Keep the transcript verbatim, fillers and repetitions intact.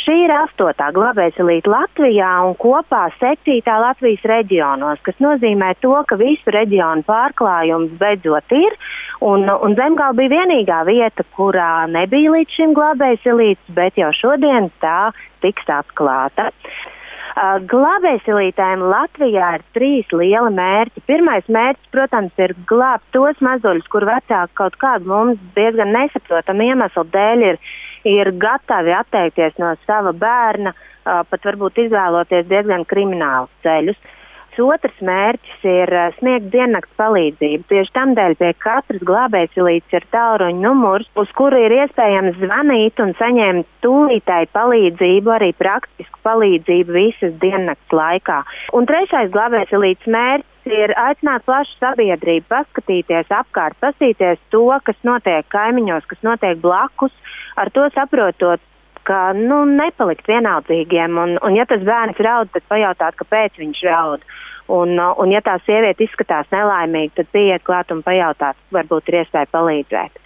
Šī ir astotā glābējsilīte Latvijā un kopā septītā Latvijas reģionos, kas nozīmē to, ka visu reģionu pārklājums beidzot ir, un, un Zemgala bija vienīgā vieta, kurā nebija līdz šim glābējsilītes, bet jau šodien tā tiks atklāta. Uh, Glābējsilītēm Latvijā ir trīs lieli mērķi. Pirmais mērķis, protams, ir glābt tos mazuļus, kur vecāki kaut kādu mums diezgan nesaprotamu iemeslu dēļ ir, ir gatavi atteikties no sava bērna, uh, pat varbūt izvēloties diezgan kriminālus ceļus. Otrs mērķis ir uh, sniegt diennakts palīdzību. Tieši tamdēļ pie katras glābējsilītes ir tālruņa numurs, uz kuru ir iespējams zvanīt un saņemt tūlītēju palīdzību, arī praktisku palīdzību visas diennakts laikā. Un trešais glābējsilītes mērķis ir aicināt plašu sabiedrību, paskatīties apkārt, paskatīties to, kas notiek kaimiņos, kas notiek blakus, ar to saprotot, ka nu, nepalikt vienaldzīgiem. Un, un ja tas bērns raud, tad pajautāt, kāpēc viņš raud. Un, un ja tā sieviete izskatās nelaimīga, tad pieiet klāt un pajautāt, varbūt ir iespēja palīdzēt.